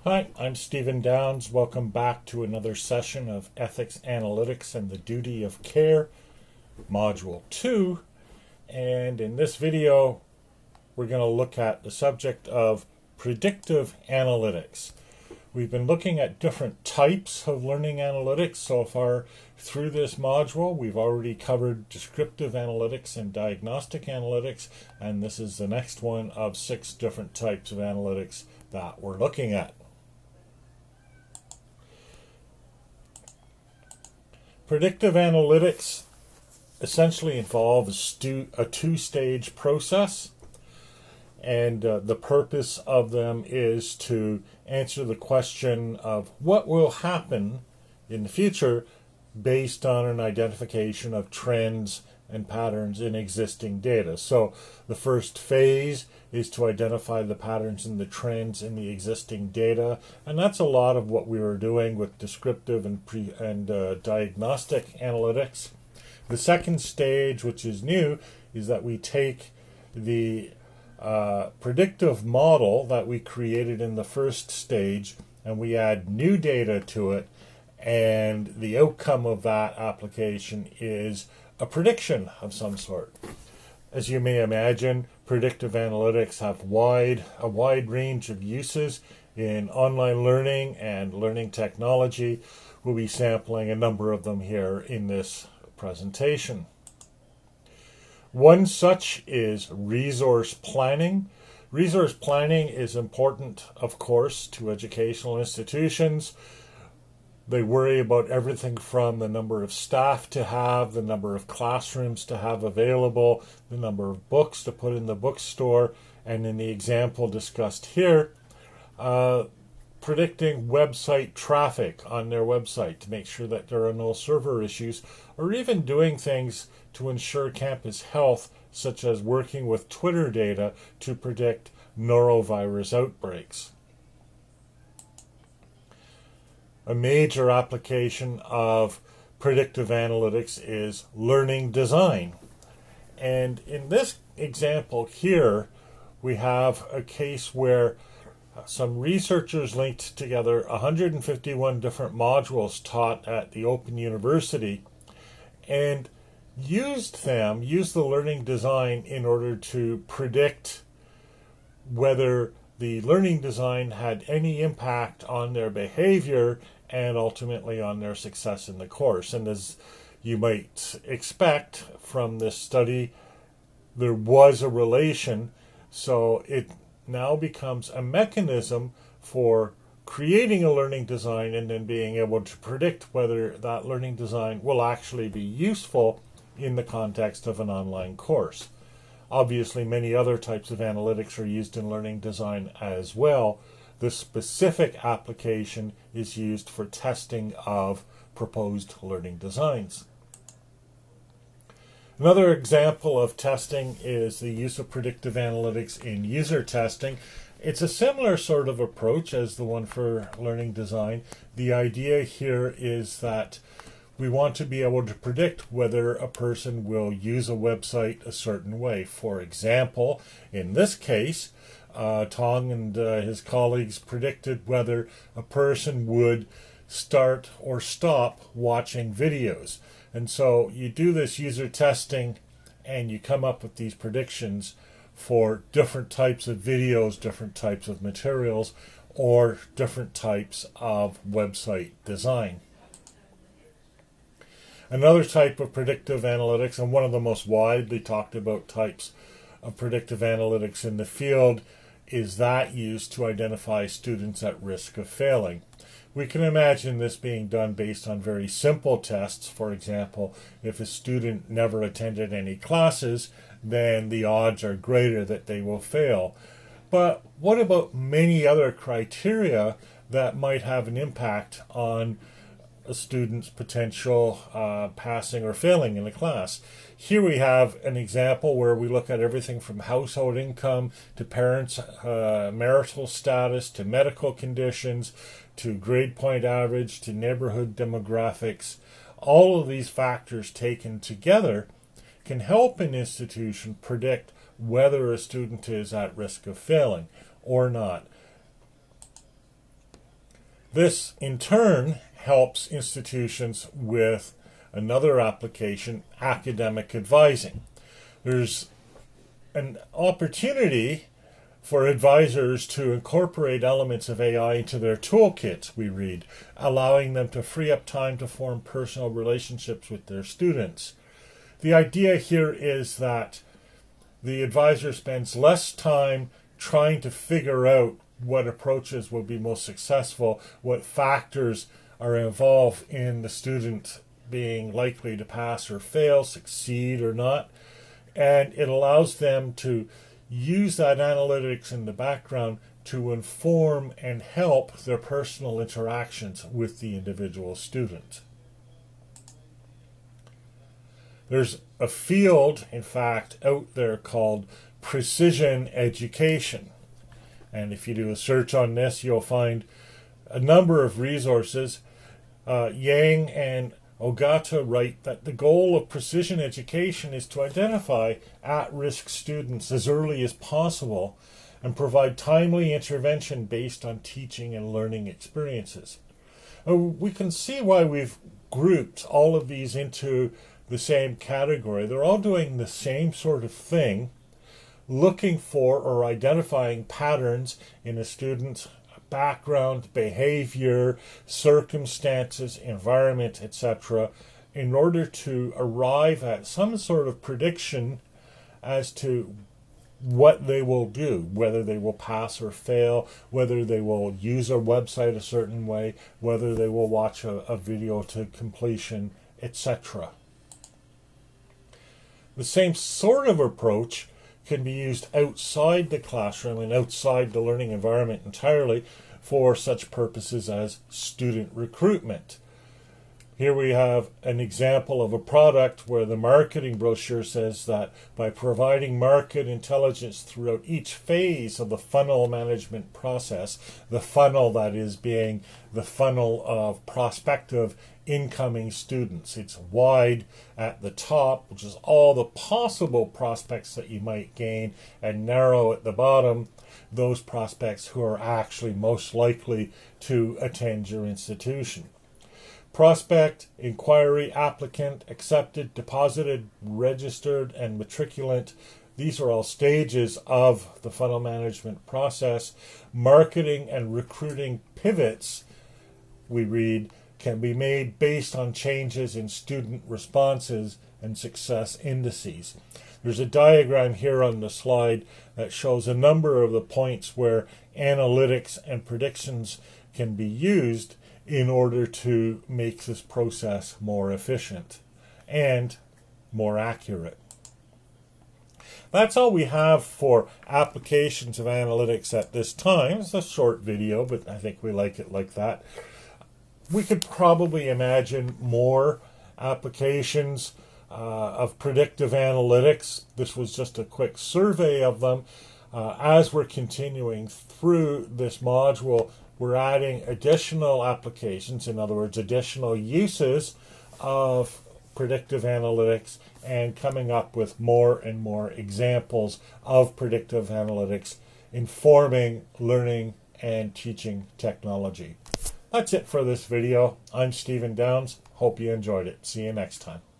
Hi, I'm Stephen Downs. Welcome back to another session of Ethics Analytics and the Duty of Care, Module 2. And in this video, we're going to look at the subject of predictive analytics. We've been looking at different types of learning analytics so far through this module. We've already covered descriptive analytics and diagnostic analytics, and this is the next one of 6 different types of analytics that we're looking at. Predictive analytics essentially involves a two-stage process, and the purpose of them is to answer the question of what will happen in the future based on an identification of trends and patterns in existing data. So the first phase is to identify the patterns and the trends in the existing data, and that's a lot of what we were doing with descriptive and diagnostic analytics. The second stage, which is new, is that we take the predictive model that we created in the first stage and we add new data to it, and the outcome of that application is a prediction of some sort. As you may imagine, predictive analytics have a wide range of uses in online learning and learning technology. We'll be sampling a number of them here in this presentation. One such is resource planning. Resource planning is important, of course, to educational institutions. They worry about everything from the number of staff to have, the number of classrooms to have available, the number of books to put in the bookstore, and in the example discussed here, predicting website traffic on their website to make sure that there are no server issues, or even doing things to ensure campus health, such as working with Twitter data to predict norovirus outbreaks. A major application of predictive analytics is learning design. And in this example here, we have a case where some researchers linked together 151 different modules taught at the Open University and used the learning design in order to predict whether the learning design had any impact on their behavior and ultimately on their success in the course. And as you might expect from this study, there was a relation, so it now becomes a mechanism for creating a learning design and then being able to predict whether that learning design will actually be useful in the context of an online course. Obviously, many other types of analytics are used in learning design as well. The specific application is used for testing of proposed learning designs. Another example of testing is the use of predictive analytics in user testing. It's a similar sort of approach as the one for learning design. The idea here is that we want to be able to predict whether a person will use a website a certain way. For example, in this case, Tong and his colleagues predicted whether a person would start or stop watching videos. And so you do this user testing and you come up with these predictions for different types of videos, different types of materials, or different types of website design. Another type of predictive analytics, and one of the most widely talked about types of predictive analytics in the field, is that used to identify students at risk of failing. We can imagine this being done based on very simple tests. For example, if a student never attended any classes, then the odds are greater that they will fail. But what about many other criteria that might have an impact on a student's potential passing or failing in a class? Here we have an example where we look at everything from household income to parents' marital status to medical conditions to grade point average to neighborhood demographics. All of these factors taken together can help an institution predict whether a student is at risk of failing or not. This, in turn, helps institutions with another application, academic advising. There's an opportunity for advisors to incorporate elements of AI into their toolkits, we read, allowing them to free up time to form personal relationships with their students. The idea here is that the advisor spends less time trying to figure out what approaches will be most successful, what factors are involved in the student being likely to pass or fail, succeed or not, and it allows them to use that analytics in the background to inform and help their personal interactions with the individual student. There's a field, in fact, out there called precision education. And if you do a search on this, you'll find a number of resources. Yang and Ogata write that the goal of precision education is to identify at-risk students as early as possible and provide timely intervention based on teaching and learning experiences. We can see why we've grouped all of these into the same category. They're all doing the same sort of thing, looking for or identifying patterns in a student's background, behavior, circumstances, environment, etc., in order to arrive at some sort of prediction as to what they will do, whether they will pass or fail, whether they will use a website a certain way, whether they will watch a video to completion, etc. The same sort of approach can be used outside the classroom and outside the learning environment entirely for such purposes as student recruitment. Here we have an example of a product where the marketing brochure says that by providing market intelligence throughout each phase of the funnel management process, the funnel that is being the funnel of prospective incoming students. It's wide at the top, which is all the possible prospects that you might gain, and narrow at the bottom, those prospects who are actually most likely to attend your institution. Prospect, inquiry, applicant, accepted, deposited, registered, and matriculant. These are all stages of the funnel management process. Marketing and recruiting pivots, we read, can be made based on changes in student responses and success indices. There's a diagram here on the slide that shows a number of the points where analytics and predictions can be used in order to make this process more efficient and more accurate. That's all we have for applications of analytics at this time. It's a short video, but I think we like it like that. We could probably imagine more applications of predictive analytics. This was just a quick survey of them. As we're continuing through this module, we're adding additional applications, in other words, additional uses of predictive analytics, and coming up with more and more examples of predictive analytics informing learning and teaching technology. That's it for this video. I'm Stephen Downs. Hope you enjoyed it. See you next time.